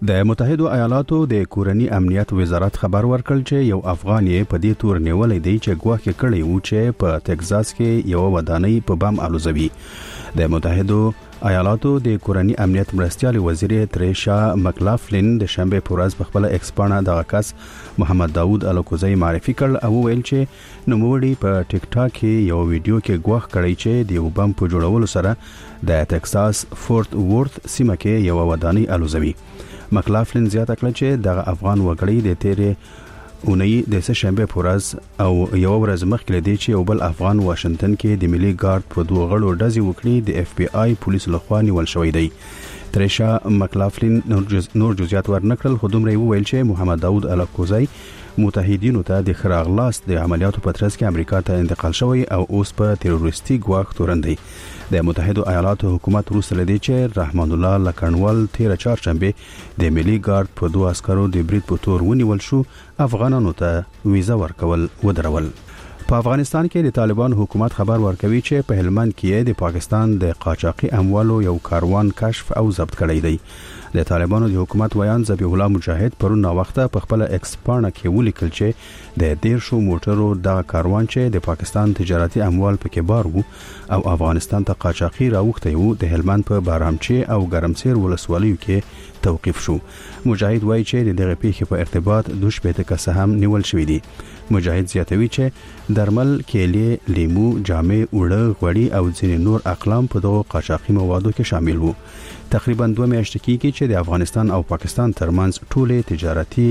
د متحده ایالاتو د کورنی امنیت وزارت خبر ورکړ چې یو افغان یې په دې تور نیولې دی چې ګواښ کړی و چې په ټکزاس کې یو ودانۍ په بم الوزوي. د متحده ایالاتو د کورنی امنیت مرستیال وزیر تریشا مکلافلین د شنبه په ورځ په خپل ایکس پاڼه د کس محمد داوود الکوزی معرفي کړ او ویل چې نوموړي په ټیک ټاک کې یو ویډیو کې ګواښ کړی چې د یو بم په جوړولو سره د ټکساس فورت ورث سیمه کې یو ودانۍ الوزوي. مکلافلین زیاته کړه چې د افغان وګړي د تیرې اونۍ د شنبه په ورځ او یو ورځ مخکې لدی چې یو بل افغان واشنگټن کې د ملي ګارد په دوه غړو ډزې وکړي د اف بی آی پولیسو لخوا نیول شوی دی. تریشا مکلافلین نور جزئیات ورنکړل خو دومره ویل چې محمد داوود الکوزی متحدینو ته د خراغلاس د عملیاتو په ترڅ کې امریکا ته انتقال شوی او اوس په تروریستي ګواښ تورن دی. د متحده ایالاتو حکومت وروسته لدی چې رحمان الله لکنوال 13 چهارشنبه د ملي ګارد په دوه عسکرو د برید په تور ونیول شو. افغانانو ته ویزا ورکول ودرول. په افغانستان کې د طالبان حکومت خبر ورکوي چې په هلمند کې د پاکستان د قاچاقي اموالو یو کاروان کشف او ضبط کړی دی. د طالبانو د حکومت ویان ذبیح الله مجاهد پرون وخته په خپل ایکس پاڼه کې ولیکل چې د 13 موټرو د کاروان چې د پاکستان تجارتي اموال پکې بار وو او افغانستان ته قاچاقي راوخته وو د هلمند په بارامچی او ګرمسیر ولسوالیو کې توقيف شو. مجاهد وایي چې دغه پیښې په ارتباط 2 کس هم نیول شوی دي. مجاهد زیاتوي چې درمل، کېلې، لیمو، جامې، اوړه، غوړي او ځینې نور اقلام په دغه قاچاقي موادو کې شامل وو. تقریبا 2 میاشتې کېږي چې د افغانستان او پاکستان ترمنځ ټولې تجارتي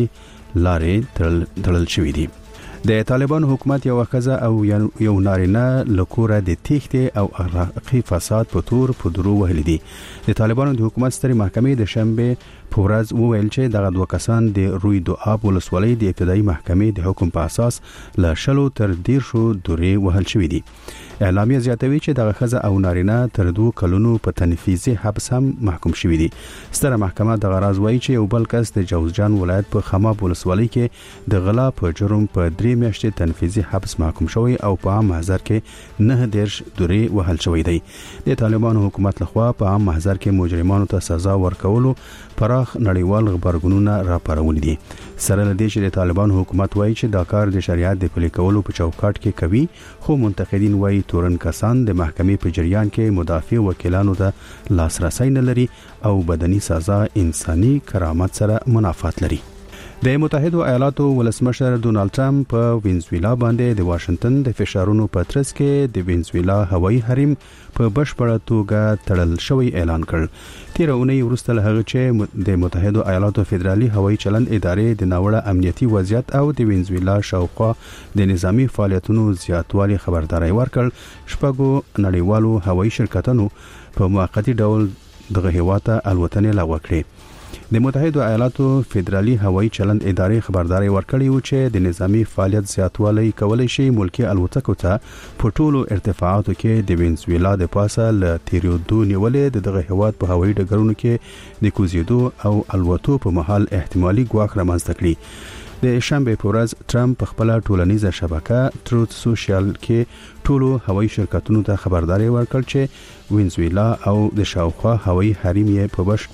لارې تړل شوې دي. د طالبان حکومت یو ښځه او یو نارینه لکوره د تېښتې او اخلاقي فساد په تور په درو وهلي دي. د طالبانو د حکومت سترې محکمې د شنبه په ورځ وویل چې دغه 2 کسان د روی دواب ولسوالۍ د ابتدایي محکمې د حکم په اساس له 10 تر 13 دورې وهل شوې دي. اعلامیه زیاتوي چې دغه ښځه او نارینه تر 2 کلونو په تنفیذي حبس هم محکوم شوي دي. ستره محکمه د غراز وایي چې یو بل کس د جوزجان ولایت په خماب ولسوالۍ کې د غلا په جرم په 3 میاشتې تنفیذي حبس محکوم شوی او په عام محضر کې 9 دورې وهل شوی دی. د طالبانو حکومت لخوا په عام محضر کې مجرمانو ته سزا ورکولو پراخ نړیوال خبرګونونه راپارولي دي. سره لدې چې د طالبانو حکومت وایي چې دا کار د شریعت د پلي کولو په چوکاټ کې کوي، خو منتقدین وایي تورن کسان د محکمې په جریان کې مدافع وکیلانو ته لاسرسي نه لري او بدني سزا انساني کرامت سره منافات لري. د متحده ایالاتو ولسمشر ډونالد ټرمپ په وینزویلا باندې د واشنگټن د فشارونو په ترڅ کې د وینزویلا هوایي حریم په بشپړه توګه تړل شوی اعلان کړ. 13 اونۍ وروسته له هغه چې د متحده ایالاتو فدرالي هوایي چلند ادارې د ناوړه امنیتي وضعیت او د وینزویلا شاوخوا د نظامی فعالیتونو زیاتوالي خبرداري ورکړ، شپږو نړیوالو هوایي شرکتونو په موقتی ډول دغه هیواد ته الوتنې لغوه کړې. د متحده ایالاتو فدرالي هوایي چلند ادارې خبرداري ورکړې و چې د نظامی فعالیت زیاتوالی کولای شي ملکی الوتکو ته په ټولو ارتفاعاتو کې د وینزویلا د پاسه ل تیریدو نیولې دغه هیواد په هوایي ډګرونو کې د کوزیدو او الوتو په محل احتمالي ګواښ رامنځته کړي. د شنبه په ورځ ټرمپ په خپل ټولنیزه شبکه تروت سوشل کې ټولو هوایي شرکتونو ته خبرداري ورکړ چې وینزویلا او د شاوخوا هوایي حریم یې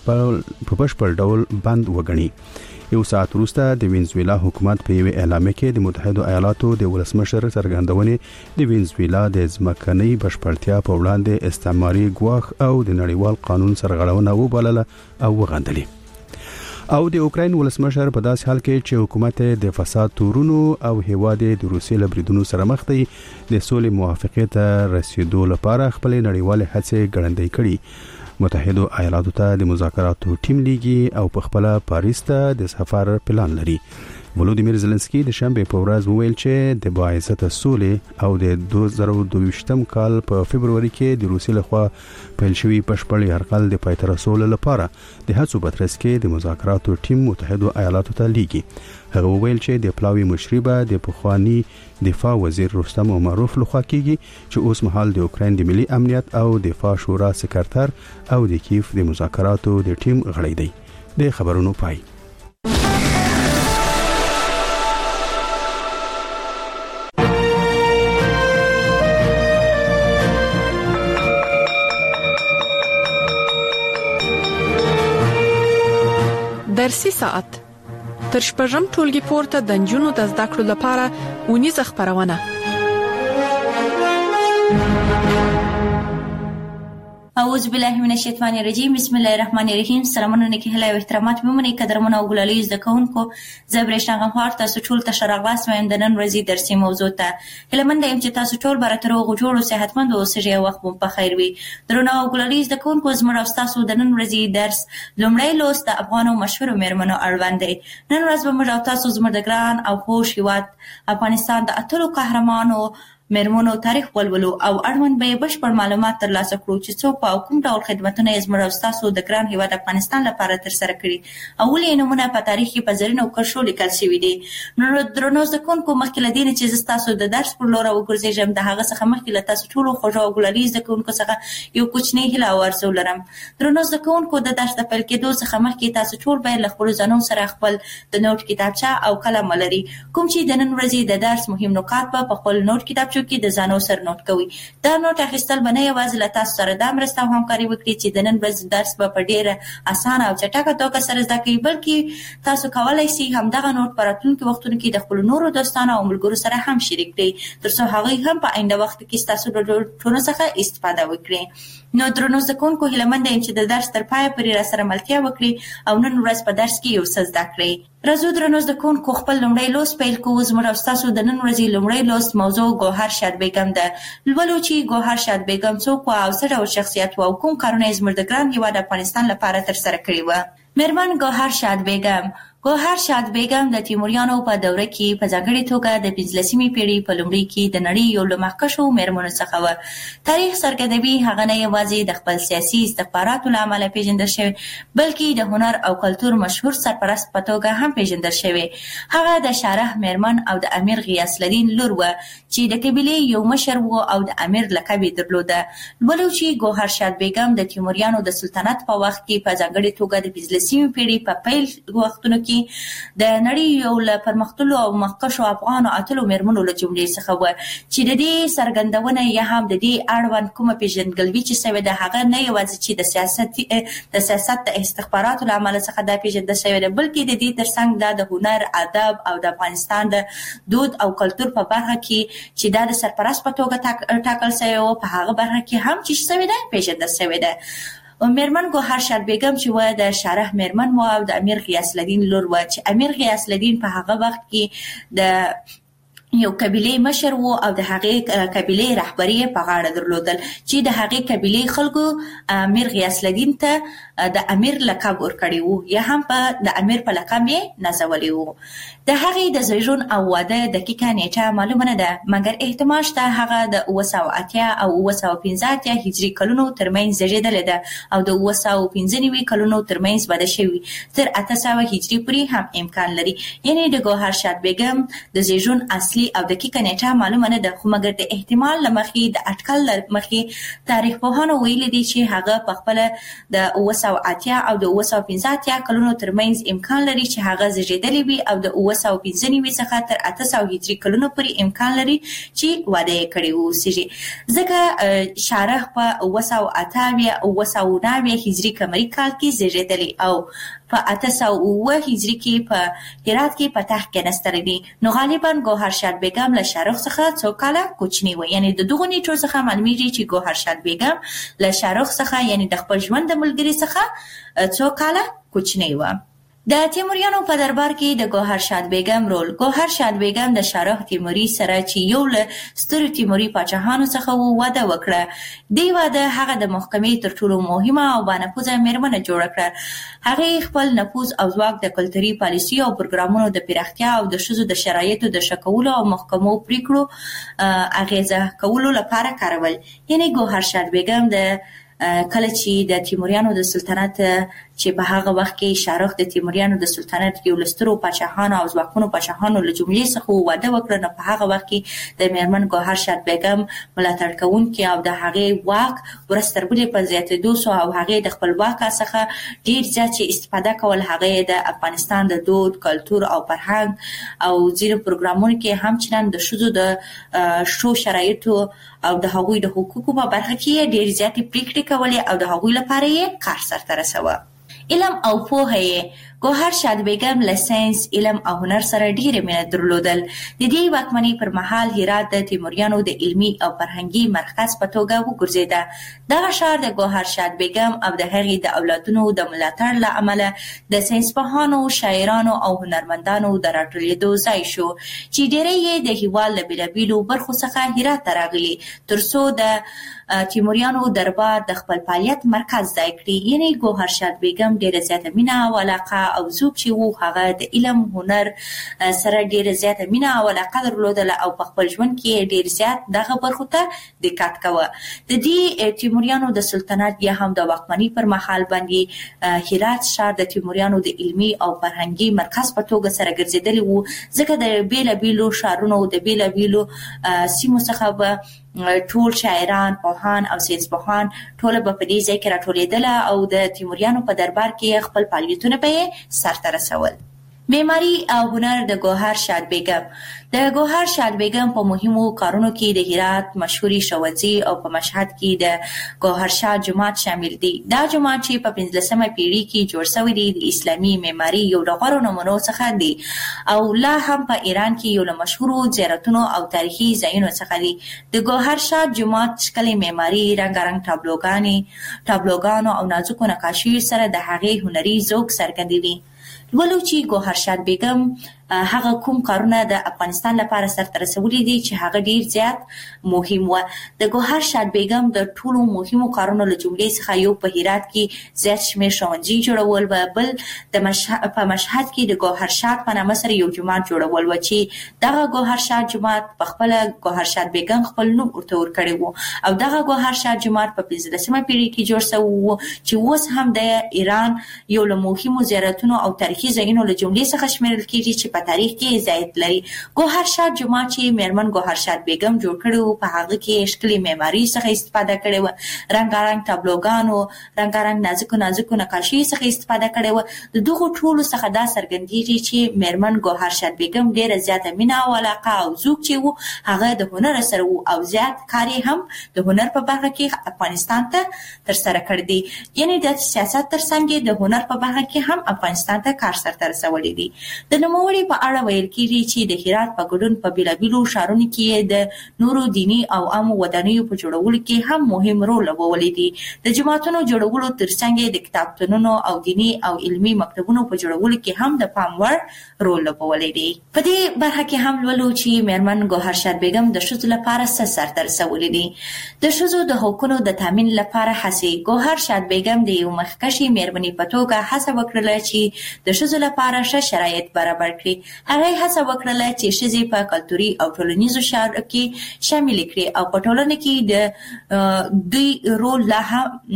په بشپړ ډول بند وګڼي. یو ساعت وروسته د وینزویلا حکومت په یوه اعلامیه کې د متحده ایالاتو د ولسمشر څرګندونې د وینزویلا د ځمکنۍ بشپړتیا په وړاندې استعماري ګواښ او د نړیوال قانون سرغړونه وبلله او وغندلې. او د اوکراین ولسمشر په داس حال کې چې حکومت د فساد تورونو او هیواد د روسي لبریدونو سره مخ دی د سولې موافقه ته رسیدو لپاره خپل نړیوال هڅې ګړندۍ کړي. متحده ایالاتو ته د مذاکراتو ټیم لیږي او په خپل پاریس ته د سفر پلان لري. ولودیمیر زيلنسکي د شنبه په ورځ وویل چې د باعثه سولې او د 2022 کال په فبرवरी کې د روسي لخوا پیل شوی پښپړ یرغل د پای ته رسول لپاره د هڅو په ترڅ کې د مذاکراتو ټیم متحده ایالاتو ته لیږي. هغه وویل چې د پلاوی مشربه د پخوانی دفاع وزیر رستم عمروف لخوا کیږي چې اوس مهال د اوکراین د ملي امنیت او دفاع شورا سکرټر او د کیف د مذاکراتو د ټیم غړی دی. د خبرونو پای. د درسي ساعت تر شپږم ټولګي پورته د نجونو د زده کړو لپاره اونیزه خپرونه. اعوذ بالله من الشیطان الرجیم. بسم الله الرحمن الرحیم. سلامونه نیکی هلا او احترامات ممنې قدرمنه او ګلالي زده کوونکو، زه برېښنا غمخوار تاسو ټول ته ښه راغلاست وایم د نن ورځې درسي موضوع ته. هیله منده یم چې تاسو ټول به راته روغ جوړ او صحتمند اوسئ او وخت مو په خیر وي. درنو او ګلالي زده کوونکو، زموږ او ستاسو د نن ورځې درس لومړی لوست د افغانو مشهورو میرمنو اړوند دی. نن ورځ به موږ او تاسو زموږ د ګران او خوږ هېواد افغانستان د اتلو قهرمانو میرمنو تاریخ ولولو او اړوند به بشپړ معلومات ترلاسه کړو چې څوک او کوم ډول خدمتونه یې زموږ او ستاسو د ګران هېواد افغانستان لپاره ترسره کړي او ولې یې نومونه په تاریخ کې په زرینو کرښو لیکل شوي دي. نو درنو زده کوونکو، مخکې له دې نه چې زه ستاسو د درس پر لور وګرځېږم، د هغه څخه مخکې له تاسو ټولو خوږو او ګلالي زده کوونکو څخه یو کوچنی هیله او ارزو لرم. درنو زده کوونکو، د درس د پیل کېدو څخه مخکې تاسو ټول باید له خپلو ځانونو سره خپل د نوټ کتابچه او قلم ولري، کوم چې د نن ورځې د درس مهم نکات به په خپل نوټ کتابچو کې د ځانو سره نوٹ کوي. دا نوٹ اخیستل به نه یوازې له تاسو سره دا مرسته او همکاري وکړي چې د نن ورځې درس به په ډېره اسانه او چټکه توګه سره زده کوي، بلکې تاسو کولی شئ همدغه نوٹ په راتلونکي وختونو کې د خپلو نورو دوستانو او ملګرو سره هم شریک کړئ، تر څو هغوی هم په آینده وخت کې ستاسو د نوټونو څخه استفاده وکړي. نو درنو زده کوونکو، هیله منده یم چې د درس تر پایه پورې راسره ملتیا وکړي او نن ورځ په درس کې یو څه زده کړئ. راځو درنو زده کوونکو، خپل لومړی لوست پیل کوو. زموږ او ستاسو د نن ورځې لومړی لوست موضوع ګوهر شاد بیګم ده. لولو چې ګوهر شاد بیګم څوک وه او څه ډول شخصیت وه او کوم کارونه یې زموږ د ګران هېواد افغانستان لپاره ترسره کړي وه. میرمن ګوهر شاد بیګم. ګوهر شاد بیګم د تیموریانو په دوره کې په ځانګړې توګه د 15مې پیړۍ په لومړي کې د نړۍ یو له مخکښو میرمنو څخه وه. تاریخ څرګندوي هغه نه یوازې د خپل سیاسي استخباراتو له امله پیژندل شوې، بلکې د هنر او کلتور مشهور سرپرست په توګه هم پیژندل شوې. هغه د شارح میرمن او د امیر غیاث الدین لور وه چې د قبیلې یو مشر و او د امیر لقب یې درلوده. لولو چې ګوهر شاد بیګم د تیموریانو د سلطنت په وخت کې په ځانګړې توګه د 15مې پیړۍ په پیل وختونو کې د نړۍ یو له پرمختللو او مخکښو افغانو اتلو میرمنو له جملې څخه وه چې د دې څرګندونه یا هم د دې اړوند کومه پیژندګلوي چې شوې ده، هغه نه یوازې چې د سیاست د استخباراتو له امله څخه دا پیژندل شوې ده، بلکې د دې ترڅنګ دا د هنر، ادب او د افغانستان د دود او کلتور په برخه کې چې دا د سرپرست په توګه ټاکل شوی و، په هغه برخه کې هم چې شوې ده پیژندل شوې ده. میرمن ګوهر شاد بیګم چې وه د شارح میرمن وه او د امیر غیاث الدین لور وه، چې امیر غیاث الدین په هغه وخت کې د یو قبیلې مشر و او د هغې قبیلې رهبري په غاړه درلودل، چې د هغې قبیلې خلکو امیر غیاث الدین ته د امیر لقب ورکړی و، یا هم په د امیر په لقب یې نازولی و. د هغې د زیږون او واده دقیقه نیټه معلومه نه ده، مګر احتمال شته هغه د 980 او 915 هجري کلونو ترمنځ زیږېدلې ده او د 995 کلونو ترمنځ واده شوي، تر 800 هجري پورې هم امکان لري. یعنی د ګوهر شاد بیګم د زیږون اصلي او دقیقه نیټه معلومه نه ده، خو مګر د احتمال له مخې د اټکل له مخې تاریخ پوهانو ویلي دي چې هغه په خپله د 980 او د 915 کلونو ترمنځ امکان لري چې هغه زیږېدلې وي او د 995 څخه تر 800 هجري کلونو پورې امکان لري چې واده یې کړی واوسېږي، ځکه شارح په 988 او 990 هجري قمري کال کې زیږېدلی او په 809 هجري کې په هرات کې په تخت کېناستلی دی. نو غالبا ګوهر شاد بیګم له شارح څخه څو کاله کوچنی و، یعنی د دغو نیټو څخه معلومیږي چې ګوهر شاد بیګم له شارح څخه یعنی د خپل ژوند د ملګري څخه څو کاله کوچنی و. د تیموریانو په دربار کې د ګوهر شاد بیګم رول. ګوهر شاد بیګم د شارح تیموري سره چې یو له سترو تیموري پاچاهانو څخه و واده وکړه. دې واده هغه د محکمې تر ټولو مهمه او بانفوذه میرمنه جوړه کړه. هغې خپل نفوذ او ځواک د کلتوري پالیسي او پروګرامونو د پراختیا او د ښځو د شرایطو د ښه کولو او محکمو پریکړو اغیزه کولو لپاره کارول. یعنی ګوهر شاد بیګم د کله چې د تیموریانو د سلطنت چې په هغه وخت کې شارح د تیموریانو د سلطنت یو له سترو پاچاهانو او ځواکمنو پاچاهانو له جملې څخه واده وکړه، نو په هغه وخت کې د میرمن ګوهر شاد بیګم ملاتړ کوونکي او د هغې واک ورځ تر بلې په زیاتېدو سو او هغې د خپل واک څخه ډېر زیات چې استفاده کول، هغې د افغانستان د دود، کلتور او فرهنګ او ځینو پروګرامونو کې هم چندان د ښځو د ښو شرایطو او د هغوی د حقوقو په برخه کې ډېر زیاتې پریکړې کولې او د هغوی لپاره یې کار سرته رسوه. علم او پوهه یې ګوهر شاد بیګم له ساینس، علم او هنر سره ډیره مینه درلودل. د دې واکمنۍ پر مهال هرات د تیموریانو د علمي او فرهنګي مرکز په توګه وګرځیده. دغه ښار د ګوهر شاد بیګم او د هغې د اولادونو د ملاتړ له امله د ساینسپوهانو، شاعرانو او هنرمندانو د راټولېدو ځای شو چې ډیری یې د هیواد له بېلابېلو برخو څخه هرات ته راغلي ترڅو د تیموریانو دربار د خپل فعالیت مرکز ځای کړي. یعنی ګوهر شاد بیګم ډیره زیاته مینه او علاقه او ذوق چې وو هغه د علم هنر سره ډیره زیاته مینه او علاقه درلودله او په خپل ژوند کې ډیر زیات دغه برخو ته دقت کوه. د دې تیموریانو د سلطنت یا هم د واکمنۍ پر مهال باندې هرات ښار د تیموریانو د علمي او فرهنګي مرکز په توګه سره ګرځېدلی وو، ځکه د بیلابېلو ښارونو د بیلابېلو سیمو څخه به ټول شاعران، پوهان او ساینسپوهان ټول به په دې ځای کې راټولېدله او د تیموریانو په دربار کې خپل فعالیتونه به یې سرته رسول. معماري او هنر د ګوهر شاد بیګم. د ګوهر شاد بیګم په مهمو کارونو کې د هرات مشهوري ښوونځي او په مشهد کې د ګوهر شاد جومات شامل دي. دا جومات چې په 15مه پیړۍ کې جوړ شوی دی د اسلامي معماري یو له غوره نمونو څخه دی او لا هم په ایران کې یو له مشهورو زیارتونو او تاریخي ځایونو څخه دی. د ګوهر شاد جومات ښکلې معماري، رنګارنګ تابلوګانو او نازکو نقاشیو سره د هغې هنري ذوق څرګندوي. ولو چې ګوهر شاد بیګم هغه کوم کارونه د افغانستان لپاره سرته رسولي دي چې هغه ډیر زیات مهم و. د ګوهر شاد بیګم د ټولو مهمو کارونو له جملې څخه یو په هرات کې زیات شمېر ښوونځي جوړول و، بل په مشهد کې د ګوهر شاد په نامه سره یو جومات جوړول و چې دغه ګوهر شاد جومات په خپله ګوهر شاد بیګم خپل نوم ورته ورکړی و او دغه ګوهر شاد جومات په 15مه پیړۍ کې جوړ شوی و چې اوس هم د ایران یو له مهمو زیارتونو او تاریخي ځایونو له جملې څخه شمیرل کېږي چې په تاریخ کې ځای لري. ګوهر شاد جومات چې میرمن ګوهر شاد بیګم جوړ کړی و په هغه کې ښکلې معماري څخه استفاده کړې وه، رنګارنګ تابلوګانو، رنګارنګ نازکو نقاشي څخه استفاده کړې وه. د دغو ټولو څخه دا څرګندېږي چې میرمن ګوهر شاد بیګم ډېره زیاته مینه او علاقه او ذوق چې و هغه د هنر سره و او زیات کار یې هم د هنر په برخه کې افغانستان ته ترسره کړی دی. یعنې د سیاست ترڅنګ د هنر په برخه کې هم افغانستان ته کار سرته رسولی دی. د نوموړي په اړه ویل کېږي چې د هرات په ګډون په بېلابېلو ښارونو کې د نورو دیني او عامو ودانیو په جوړولو کې هم مهم رول لوبولی دی. د جوماتونو جوړولو ترڅنګ د کتابتونونو او دیني او علمي مکتبونو په جوړولو کې هم د پام وړ رول لوبولی دی. په دې برخه کې هم لولو چې میرمن ګوهر شاد بیګم د ښځو لپاره څه سرته رسولی دي. د ښځو د حقونو د تامین لپاره هڅې. ګوهر شاد بیګم د یو مخکښې میرمنې په توګه هڅه وکړله چې د ښځو لپاره ښه شرایط برابر کړي. هغه هڅه وکړله چې ښځې په کلتوري او ټولنیزو چارو کې شامل کړي او په ټولنه کې د دوی رول لا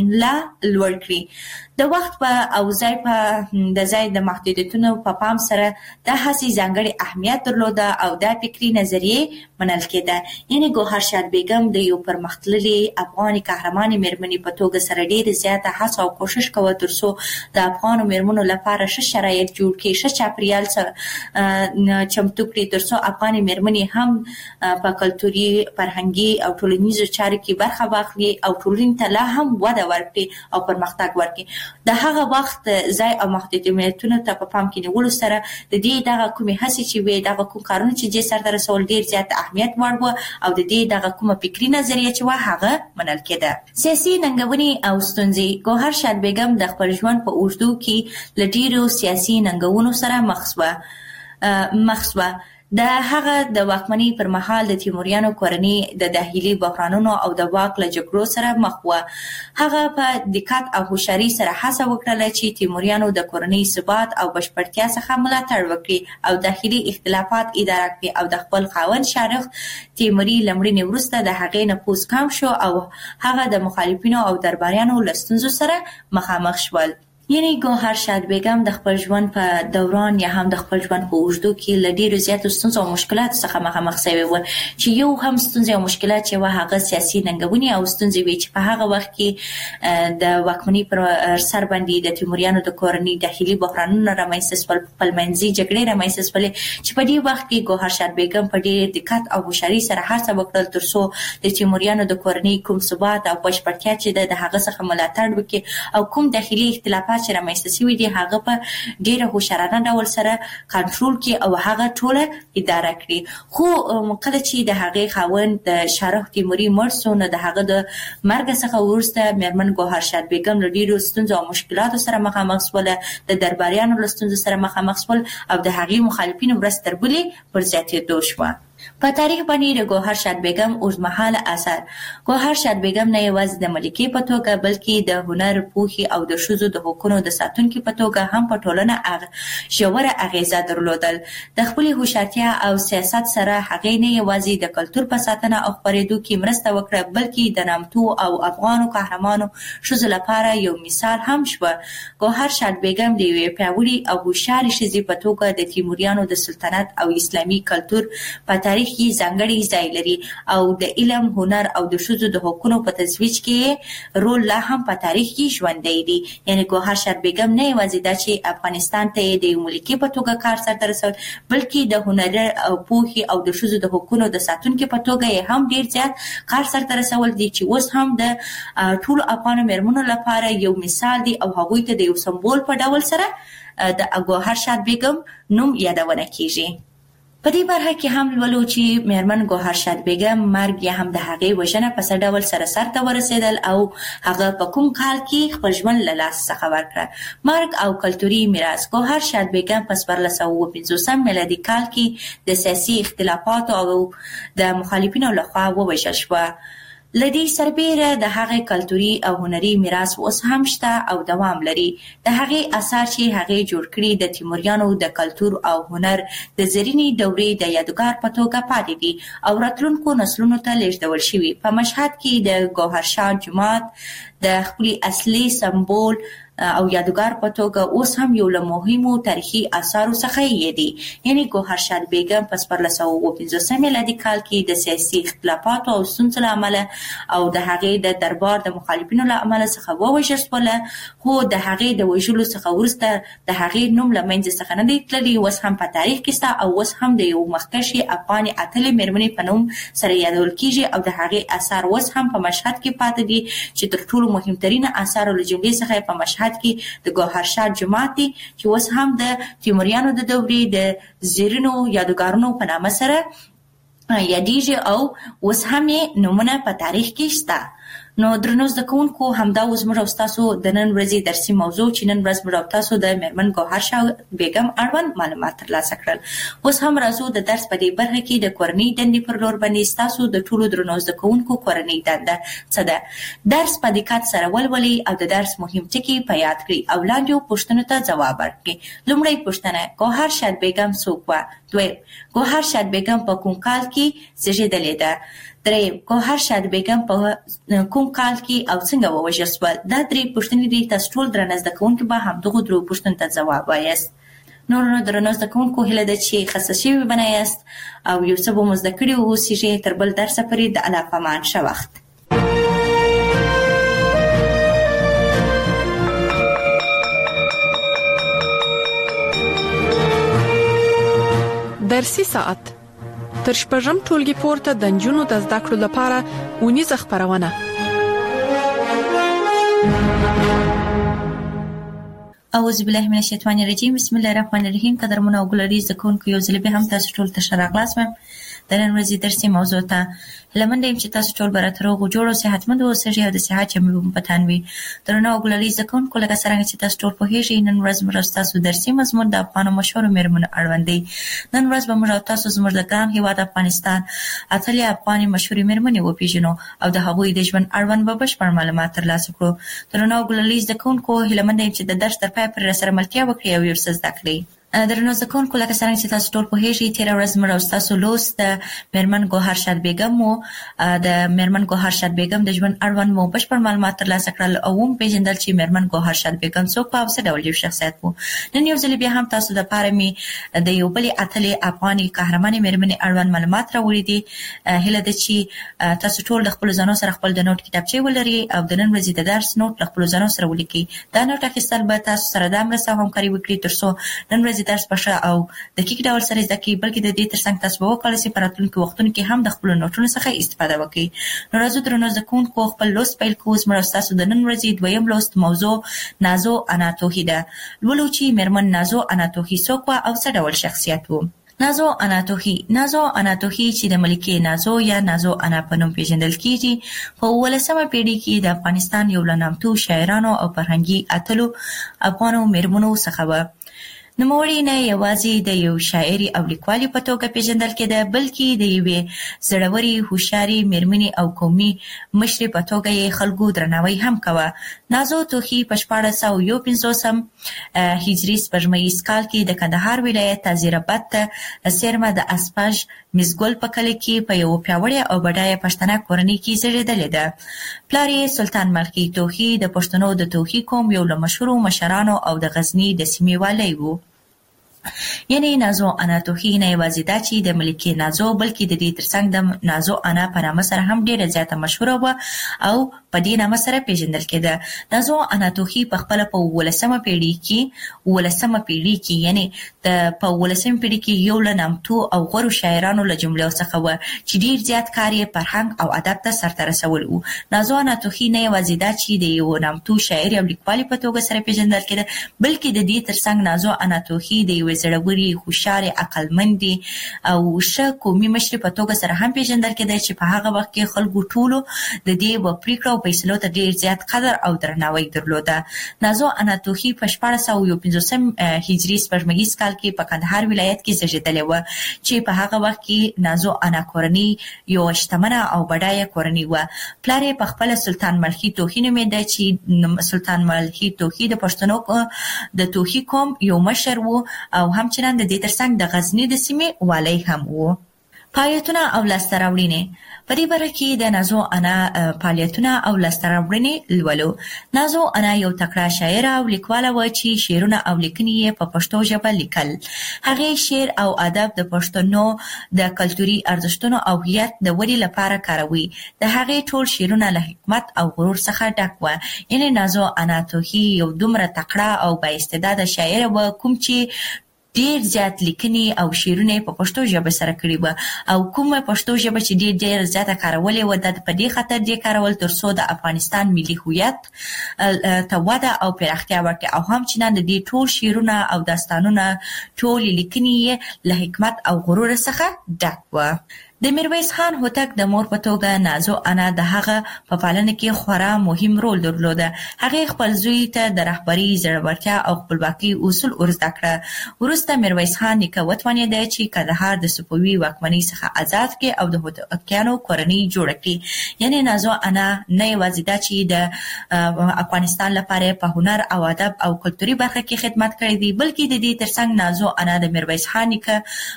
لوړ کړي. د وخت په او ځای د محدودیتونو په پام سره دا هڅې ځانګړې اهمیت درلوده او دا فکري نظریې منل کېده. یعنې ګوهر شاد بیګم د یو پرمختللې افغاني قهرمانې میرمنې په توګه سره ډېرې زیاته هڅه او کوشش کوه ترڅو د افغانو میرمنو لپاره ښه شرایط جوړ کړي، ښه چاپریال چمتو کړي ترڅو افغاني میرمنې هم په کلتوري، فرهنګي او ټولنیزو چارو کې برخه واخلي او ټولنې ته لا هم وده ورکړي او پرمختګ ورکړي. د هغه وخت ځای او محدودیتونو ته په پام کې نیولو سره د دې دغه کومې هڅې چې وې، دغه کوم کارونه چې دې سرته رسول ډېر زیات اهمیت وړ وه او د دې دغه کومه فکري نظریه چې وه هغه منل کېده. سیاسي ننګونې او ستونزې. ګوهر شاد بیګم د خپل ژوند په اوږدو کې له ډېرو سیاسي ننګونو سره مخ شوه. د هغه د واکمنۍ پر مهال د تیموریانو کورنۍ د داخلي بحرانونو او د واک له جګړو سره مخ وه. هغه په دقت او هوښیارۍ سره هڅه وکړله چې تیموریانو د کورنۍ ثبات او بشپړتیا څخه ملاتړ وکړي او داخلي اختلافات اداره کړي او د خپل خاوند شارخ تیموري له مړینې وروسته د هغې نفوذ کم شو او هغه د مخالفینو او درباریانو له ستونزو سره مخامخ شول. یعنی ګوهر شاد بیګم د خپل ژوند په دوران یا هم د خپل ژوند په اوږدو کې له ډېرو زیاتو ستونزو او مشکلاتو څخه مخامخ شوې وه چې یو هم ستونزې او مشکلات چې وه هغه سیاسي ننګونې او ستونزې وې چې په هغه وخت کې د واکمنۍ پر سر باندې د تیموریانو د کورنۍ داخلي بحرانونه رامنځته شول، خپلمنځي جګړې رامنځته شولې چې په دې وخت کې ګوهر شاد بیګم په ډېر دقت او هوښیارۍ سره هڅه وکړل ترڅو د تیموریانو د کورنۍ کوم ثبات او بشپړتیا چې د هغه څخه ملاتړ وکړي او کوم داخلي اختلافات اشتباهات چې رامنځته شوي دي هغه په ډیره هوښیارانه ډول سره کنټرول کړي او هغه ټوله اداره کړي. خو کله چې د هغې خاوند د شارح تیموري مړ شو نو د هغه د مرګ څخه وروسته میرمن ګوهرشاد بیګم له ډیرو ستونزو او مشکلاتو سره مخامخ شوله، د درباریانو له ستونزو سره مخامخ شول او د هغې مخالفینو ورځ تر بلې پر زیاتېدو شوه. په تاریخ باندې د ګوهرشاد بیګم اوږدمهاله اثر. ګوهرشاد بیګم نه یوازې د ملکې په توګه بلکې د هنر، پوهې او د ښځو د حقونو د ساتونکي په توګه هم په ټولنه ژوره اغیزه درلودل. د خپلې هوښیارتیا او سیاست سره هغې نه یوازې د کلتور په ساتنه او خپرېدو کې مرسته وکړه بلکې د نامتو او افغانو قهرمانو ښځو لپاره یو مثال هم شوه. ګوهرشاد بیګم د یوې پیاوړې او هوښیارې ښځې په توګه د تیموریانو د سلطنت او اسلامي کلتور په تاریخ کې ځانګړی ځای لري او د علم، هنر او د ښځو د حقونو په ترویج کې رول لا هم په تاریخ کې ژوندی دی. یعنی ګوهرشاد بیګم نه یوازې دا چې افغانستان ته د یو ملکې په توګه کار سرته رسول بلکې د هنر او پوهې او د ښځو د حقونو د ساتونکي په توګه یې هم ډیر زیات کار سرته رسول دي چې اوس هم د ټولو افغان مېرمنو لپاره یو مثال دی او هغوی ته د یو سمبول په ډول سره د ګوهرشاد بیګم نوم یادونه کیږي. په دې برخه کې هم لولو چې میرمن ګوهرشاد بیګم مرګ یا هم د هغې وژنه په څه ډول سره سرته ورسېدل او هغه په کوم کال کې خپل ژوند له لاسه څخه ورکړه. مرګ او کلتوري میراث. ګوهرشاد بیګم په 1450 میلادي کال کې د سیاسي اختلافاتو او د مخالفینو لخوا ووژل شوه. لدی سربیره د هغې کلتوري او هنري میراث اوس هم شته او دوام لري. د هغې اثار چې هغې جوړ کړي د تیموریانو د کلتور او هنر د زرینې دورې د یادګار په توګه پاتې دي او راتلونکو نسلونو ته لیږدول شوي. په مشهد کې د ګوهرشاد جومات د خپلې اصلي سمبول او یادګار په توګه اوس هم یو له مهمو تاریخي اثارو څخه یې دی. یعنی ګوهرشاد بیګم په 1450 میلادي کال کې د سیاسي اختلافاتو او ستونزو له امله او د هغې د دربار د مخالفینو له امله څخه ووژل شوله، خو د هغې د وژلو څخه وروسته د هغې نوم له منځه څخه نه دی تللی. اوس هم په تاریخ کې شته او اوس هم د یو مخکښې افغانې اتلې مېرمنې په نوم سره یادول کیږي او د هغې اثار اوس هم په مشهد کې پاتې دي چې تر ټولو مهمترینه اثارو له جملې څخه په مشهد کې د ګوهرشاد جومات دی چې اوس هم د تیموریانو د دورې د زرینو یادګارونو په نامه سره یادېږي او اوس هم یې نومونه په تاریخ کې شته. نو درنو زده کوونکو همدا اوس موږ او ستاسو د نن ورځې درسي موضوع چې نن ورځ موږ او تاسو د میرمن ګوهرشاد بیګم اړوند معلومات ترلاسه کړل. اوس هم راځو د درس په دې برخه کې د کورنۍ دندې پر لور باندې ستاسو د ټولو درنو زده کوونکو کورنۍ دنده څه ده. درس په دقت سره ولولئ او د درس مهم ټکي په یاد کړئ او لاندې پوښتنو ته ځواب ورکړئ. لومړی پوښتنه: ګوهرشاد بیګم څوک وه؟ دویم: ګوهرشاد بیګم په کوم کال کې زیږېدلې ده؟ دریم: ګوهرشاد بیګم په کوم کال کې او څنګه ووژل شوه؟ دا درې پوښتنې دي. تاسو ټول درنه زده کوونکي به همدغو درو پوښتنو ته ځواب وایاست. نورو درنو زده کوونکو هیله ده چې خسته شوي به نه یاست او یو څه به مو زده کړي واوسیږئ. تر بل درسه پورې د الله په امان. ښه وخت. درسي ساعت تر شپږم ټولګي پورته د نجونو د زده کړو لپاره ونیزه خپرونه. اعوذ بالله من الشیطان الرجیم. بسم الله الرحمن الرحیم. قدرمنو او ګلري زده کوونکو یو ځل به هم تاسو ټول ته ښه راغلاست. د نن ورځې درسي موضوع ته لمن دیم چې تاسو ټول به راته روغ او جوړ او صحتمند اوسئ او د صحت جامې په تن وي. درنو او ګلري زده کوونکو لکه څرنګه چې تاسو ټول پوهیږئ نن ورځ موږ تاسو درسي مضمون د افغانو مشهورو مېرمنو اړوند دی. نن ورځ به موږ تاسو زموږ د ګران هیواد افغانستان اتلې افغاني مشهورې مېرمنې وپېژنو او د هغوی د ژوند اړوند به بشپړ معلومات ترلاسه کړو. درنو او ګلري زده کوونکو هیله مند یم چې د درس تر پایه پورې راسره ملتیا وکړئ او یو څه زده کړئ. درنو زده کوونکو لکه څرنګه چې تاسو ټول پوهیږئ تېره ورځ موږ او ستاسو لوست د میرمن ګوهرشاد بیګم و. د میرمن ګوهرشاد بیګم د ژوند اړوند مو بشپړ معلومات ترلاسه کړل او وپېژندل چې میرمن ګوهرشاد بیګم څوک او څه ډول یو شخصیت و. نن یو ځل بیا هم تاسو دپاره مې د یو بلې اتلې افغاني قهرمانې میرمنې اړوند معلومات راوړي دي. هیله ده چې تاسو ټول د خپلو ځانو سره خپل د نوټ کتابچې ولرئ او د نن ورځې د درس نوټ له خپلو ځانو سره ولیکئ. دا نوټ اخیستل به تاسو سره دا مرسته او همکاري وکړي تر څو نن ورځې ورځې درس بشه او دقیق ډول سره زده کړئ، بلکې د دې ترڅنګ تاسو به وکولای شئ په راتلونکي وختونو کې هم د خپلو نوټونو څخه استفاده وکړئ. نو راځو درنو زده کوونکو خپل لوست پیل کوو. زموږ ستاسو د نن ورځې دویم لوست موضوع نازو انا توهی ده. لولو چې مېرمن نازو انا توهی څوک وه او څه ډول شخصیت و. نازو انا توهی چې د ملکې نازو یا نازو انا په نوم پیژندل کیږي، په 18مه پیړۍ کې د افغانستان یو له نامتو شاعرانو او فرهنګي اتلو افغانو مېرمنو څخه وه. نوموړې نه یوازې د یو شاعري او لیکوالې په توګه پیژندل کېده، بلکې د یوې زړورې، هوښیارې مېرمنې او قومي مشرې په توګه یې خلکو درناوی هم کوه. نازو توهی په 1451 هجري سپوږمیز کال کې د کندهار ولایت تازیراباد ته څیرمه د اسپاژ مزګل په کلي کې په یو پیاوړې او بډایه پښتنه کورنۍ کې زیږېدلې ده. پلار یې سلطان ملخي توهی د پښتنو د توهی قوم یو له مشهورو مشرانو او د غزني د سیمې والی و. یعنی نازو انا توهی نه یوازې دا چې د ملکې نازو، بلکې د دې ترڅنګ د نازو انا په نامه سره هم ډیره زیاته مشهوره وه او په دې نامه سره پیژندل کېده. نازو انا توهی په خپله په 18مه پیړۍ کې یعنی په 18مه پیړۍ کې یو له نامتو او غوره شاعرانو له جملې څخه وه چې ډیر زیات کار یې فرهنګ او ادب ته سرته رسول و. نازو انا توهی نه یوازې دا چې د یو نامتو شاعر او لیکوالې په توګه سره پیژندل کېده، بلکې د دې ترڅنګ نازو انا توهی د یوې زړورې، هوښیارې، عقلمندې او ښه قومي مشرې په توګه سره هم پیژندل کېده چې په هغه وخت کې خلکو ټولو د دې پریکړو او فیصلو ته ډیر زیات قدر او درناوی درلوده. نازو انا توهی په 1451 هجري سپوږمیز کال کې په کندهار ولایت کې زیږېدلې وه چې په هغه وخت کې نازو انا کورنۍ یو شتمنه او بډایه کورنۍ وه. پلار یې په خپله سلطان ملخي توهی نومېده چې سلطان ملخي توهی د پښتنو د توهی قوم یو مشر و او همچنان د دې ترڅنګ د غزني د سیمې والی هم و. فعالیتونه او لاسته راوړنې. په دې باره کې د نازو انا فعالیتونه او لاسته راوړنې لولو. نازو انا یو تکړه شاعره او لیکواله وه چې شعرونه او لیکنې یې په پښتو ژبه لیکل. هغې شعر او ادب د پښتنو د کلتوري ارزښتونو او هویت د ودې لپاره کاروي. د هغې ټول شعرونه له حکمت او غرور څخه ډک وه. یعنې نازو انا توهی یو دومره تکړه او با استعداده شاعره وه کوم چې ډیر زیات لیکنې او شعرونه په پښتو ژبه سره کړي وه او کومه پښتو ژبه چې ډیر زیاته کارولې وه د په دې خاطر دې کارول ترڅو د افغانستان ملي هویت ته وده او پراختیا ورکړي او همچنان د دې ټول شعرونه او داستانونه ټولې لیکنې یې له حکمت او غرور څخه ډک وه. د میرویس خان هوتک د مور په توګه نازو انا د هغه په پالنه کې خورا مهم رول درلوده. هغې خپل زوی ته د رهبرۍ، زړورتیا او خپلواکۍ اصول ورزده کړه. وروسته میرویس خان نیکه وتوانېده چې کندهار د صفوي واکمنۍ څخه آزاد کړي او د هوتکیانو کورنۍ جوړه کړي. یعنې نازو انا نه یوازې دا چې د افغانستان لپاره په هنر او ادب او کلتوري برخه کې خدمت کړی دی، بلکې د دې ترڅنګ نازو انا د میرویس خان نیکه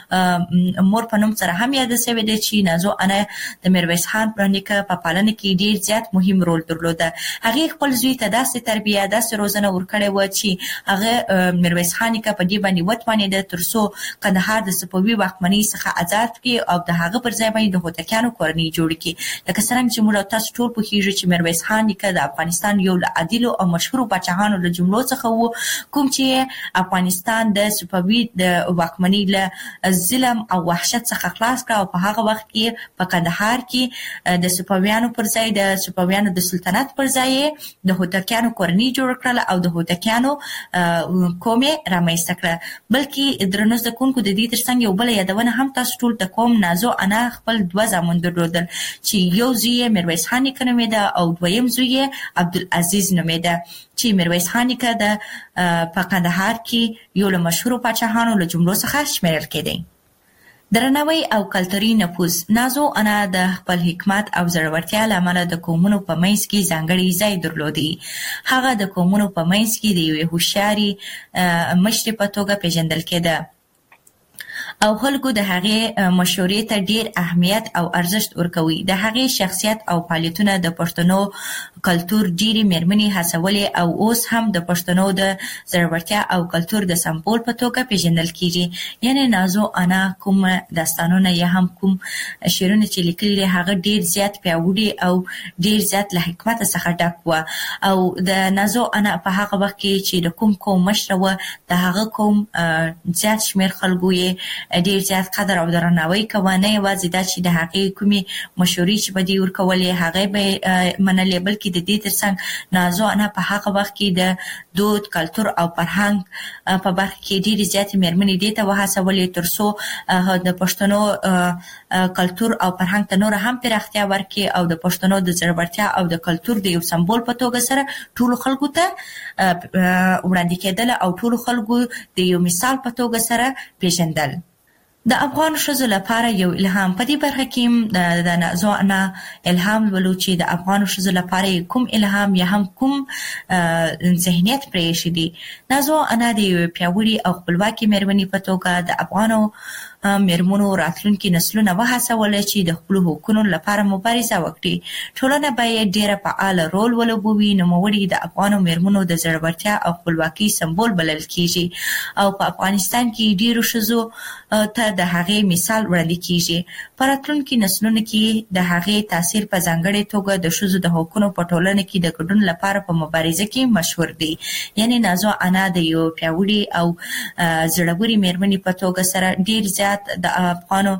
مور په نوم سره هم یاده شوې چې نازو انا د میرویس خان نیکه په پالنه کې ډیر زیات مهم رول درلوده. هغې خپل زوی ته داسې تربیه، داسې روزنه ورکړې وه چې هغه میرویس خان نیکه په دې باندې وتوانېده ترڅو کندهار د صفوي واکمنۍ څخه آزاد کړي او د هغه پر ځای باندې د هوتکیانو کورنۍ جوړه کړي. لکه څرنګه چې موږ تاسو ټول پوهیږو چې میرویس خان نیکه د افغانستان یو له عادلو او مشهورو پاچاهانو له جملو څخه و کوم چې افغانستان د صفوي د واکمنۍ له ظلم او وحشت څخه خلاص کړ او په هغه وخت کې په کندهار کې د صفویانو پر ځای د صفویانو د سلطنت پر ځای د هوتکیانو کورنۍ جوړ کړل او د هوتکیانو قوم رامنځته کړه. بلکې درنو زده کوونکو د دې ترڅنګ یو بله یادونه هم تاسو ټول ته کوم. نازو انا خپل 2 زامن درلودل چې یو زوی یې میرویس خان نیکه نومېده او دویم زوی یې عبدالعزیز نومېده چې میرویس خان نیکه په کندهار کې یو له مشهورو پاچاهانو له جملو څخه شمیرل کېدی. درناوی او کلتوري نفوذ. نازو انا د خپل حکمت او زړورتیا له امله د قومونو په منځ کې ځانګړی ځای درلودی. هغه د قومونو په منځ کې د یوې هوښیارې مشرې په توګه پیژندل کېده او خلکو د هغې مشورې ته ډیر اهمیت او ارزښت ورکوي. د هغې شخصیت او فعالیتونه د پښتنو کلتور ډیرې میرمنې هڅولې او اوس هم د پښتنو د زړورتیا او کلتور د سمبول په توګه پیژندل کیږي. یعنی نازو انا کوم داستانونه یا هم کوم شعرونه چې لیکلي دي هغه ډیر زیات پیاوړي او ډیر زیات له حکمت څخه ډک و. او د نازو انا په هغه وخت کې چې د کوم قوم مشره و د هغه قوم زیات شمیر خلکو یې ډیر زیات قدر او درناوی کوي. نه یوازې دا چې د هغې کومې مشورې چې به دې ورکولې هغې به منلې، بلکې د دې ترڅنګ نازو انا په هغه وخت کې د دود، کلتور او فرهنګ په برخه کې ډېرې زیاتې مېرمنې دې ته وهڅولې تر څو د پښتنو کلتور او فرهنګ ته نور هم پراختیا ورکړي او د پښتنو د زړورتیا او د کلتور د یو سمبول په توګه سره ټولو خلکو ته وړاندې کېدل او ټولو خلکو د یو مثال په توګه سره پیژندل. د افغان ښځو لپاره یو الهام. په دې برخه کې د نازو انا الهام ولو چې د افغان ښځو لپاره کوم الهام یا هم کوم ذهنیت پرې شي دي. نازو انا د پیاوړي او خپلواکي مېرمنې په توګه د افغانو مېرمنو راتلونکي نسلونه وهڅول چې د خپلو حقونو لپاره مبارزه وکړي. ټولنه باید ډېره فعال رول ولوبوي. نوموړي د افغانو مېرمنو د زړورتیا او خپلواکۍ سمبول بلل کیږي او په افغانستان کې ډېرو ښځو ته د هغې مثال وړاندې کیږي. په راتلونکي نسلونو کې د هغې تاثیر په ځانګړې توګه د ښځو د حقونو په ټولنه کې د ګډون لپاره په مبارزه کې مشهور دی. یعنی نازو انا د یو پیاوړي او زړورې مېرمنې په توګه سره ډېر زیات د افغانو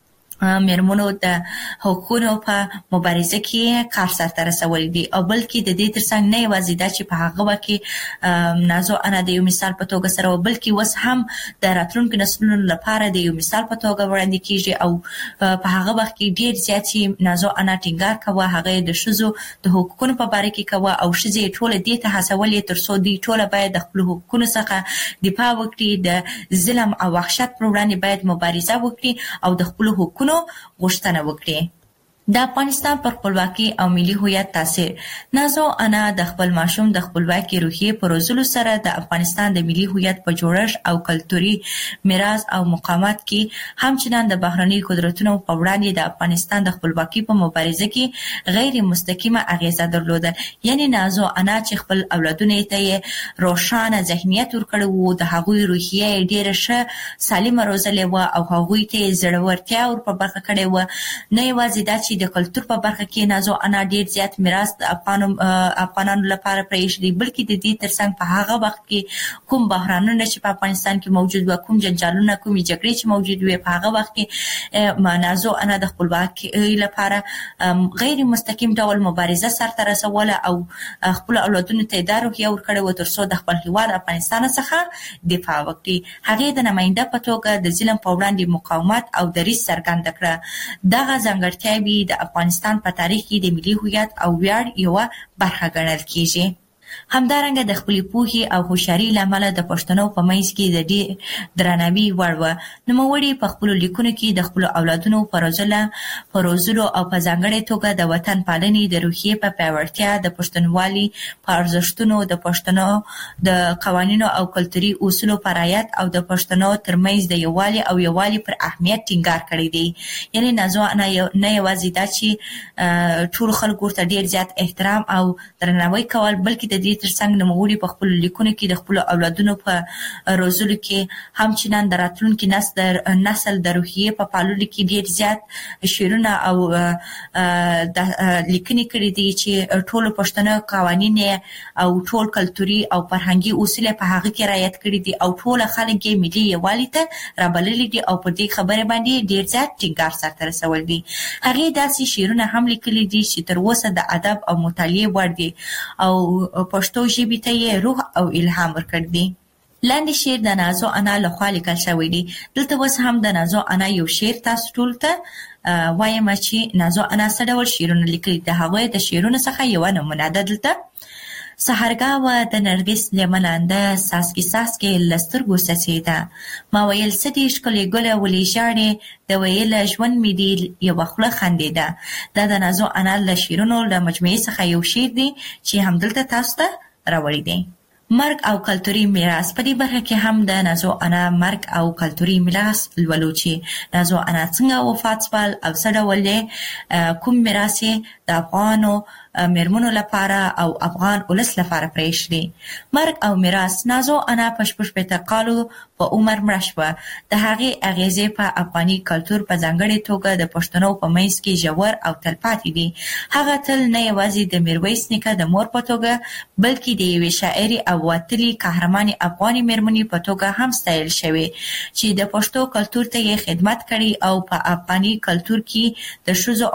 مېرمنو د حقونو په مبارزه کې کار سرته رسولی دی او بلکې د دې ترڅنګ نه یوازې دا چې په هغه وخت کې نازو انا د یو مثال په توګه سره بلکې اوس هم د راتلونکو نسلونو لپاره د یو مثال په توګه وړاندې کیږي او په هغه وخت کې ډېر زیات چې نازو انا ټینګار کوه هغه د ښځو د حقوقو په باره کې کوه او ښځې ټوله دې ته هڅولې تر څو دوی ټوله باید د خپلو حقوقو څخه دفاع وکړي، د ظلم او وحشت پر وړاندې باید مبارزه وکړي او د خپلو حقوقو غوښتنه وکړي. د افغانستان پر خپلواکي او ملي هویت تاثیر. نازو انا د خپل ماشوم د خپلواکي روحیې په روزلو سره د افغانستان د ملي هویت په جوړښت او کلتوري میراث او مقاومت کې همچنان د بهرني قدرتونو په وړاندې د افغانستان د خپلواکي په مبارزه کې غیر مستقیمه اغیزه درلوده. یعنی نازو انا چې خپل اولادونو ته روښانه ذهنیت ورکړی و، د هغوی روحیه ډېره ښه سالمه روزلې وه او هغوی ته زړورتیا ور په برخه کړې وه. نه یوازې دا چې د کلتور په برخه کې نازو انا ډېر زیات میراث د افغانانو لپاره پرېښودی، بلکې د دې ترڅنګ په هغه وخت کې کوم بحرانونه چې په افغانستان کې موجود وو، کوم جنجالونه، کومې جګړې چې موجود وې، په هغه وخت کې نازو انا د خپلواکۍ لپاره غیر مستقیم ډول مبارزه سرته رسوله او خپل اولادونو ته دا روحیه ورکړې وه تر څو د خپل هېواد افغانستان څخه دفاع وکړي. هغې د نماینده په توګه د ظلم په وړاندې مقاومت او دریځ څرګنده کړه. دغه ځانګړتیاوې د افغانستان په تاریخ کې د ملي هویت او ویاړ یوه برخه ګڼل کیږي. همدارنګه د خپلې پوهې او هوښیارۍ له امله د پښتنو په منځ کې د ډېر درناوي وړ وه. نوموړي په خپلو لیکنو کې د خپلو اولادونو په روزلو او په ځانګړې توګه د وطن پالنې د روحیې په پیاوړتیا، د پښتونولۍ په ارزښتونو، د پښتنو د قوانینو او کلتوري اصولو په رعایت او د پښتنو ترمنځ د یووالي پر اهمیت ټینګار کړی دی. یعنې نازو انا نه یوازې دا چې ټولو خلکو ورته ډېر زیات احترام او درناوی کول، بلکې د دې ترڅنګ نوموړي په خپلو لیکنو کې د خپلو اولادونو په روزلو کې همچنان د راتلونکي نسل د روحیې په پاللو کې ډېر زیات شعرونه او لیکنې کړي دي چې ټولو پښتنو قوانین او ټول کلتوري او فرهنګي اصول په هغه کې رعایت کړي دي او ټول خلک یې ملي یووالي ته رابللي دي او پر دې خبرې باندې ډېر زیات ټینګار سرته رسول دي. هغې داسې شعرونه هم لیکلي دي چې تر اوسه د ادب او مطالعې وړ دي او پښتو ژبې ته یې روح او الهام ورکړ دی. لاندې شعر د نازو انا لخوا لیکل شوی دی. دلته اوس هم د نازو انا یو شعر تاسو ټول ته وایم چې نازو انا څه ډول شعرونه لیکلي. د هغوی د شعرونو څخه یوه نمونه ده دلته. سحرګاوه د نرګس لیمنانده ساسکي ساسکي لسترګو سسیده ما ویل څه دې ښکلې ګله ولې ژاړې د ویله ژوند مې دې یوه خوله خندېده. دا د نازو انا له شعرونو له مجموعې څخه یو شعر دی چې همدلته تاسو ته راوړی دی. مرګ او کلتوري میراث. په دې برخه کې هم د نازو انا مرګ او کلتوري میراث لولو چې نازو انا څنګه وفات شول او څه ډول کوم میراث د افغانو میرمنو لپاره او افغان ولس لپاره پریښی. مرګ او میراث. نازو انا په 16 کالو په عمر مړه شوه. د هغې اغیزې په افغاني کلتور په ځانګړې توګه د پښتنو په منځ کې ژور او تلپاتې دي. هغه تل نه یوازې د میرویس نیکه د مور په توګه بلکې د یوې شاعرې او وتلې قهرمانې افغاني میرمنې په توګه هم ستایل شوې چې د پښتو کلتور ته یې خدمت کړی او په افغاني کلتور کې د ښځو